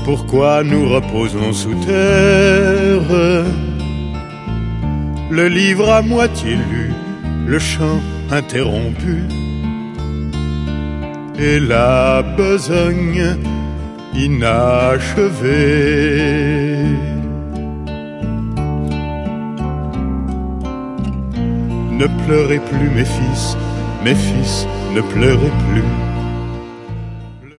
Pourquoi nous reposons sous terre? Le livre à moitié lu, le chant interrompu, et la besogne inachevée. Ne pleurez plus mes fils, ne pleurez plus.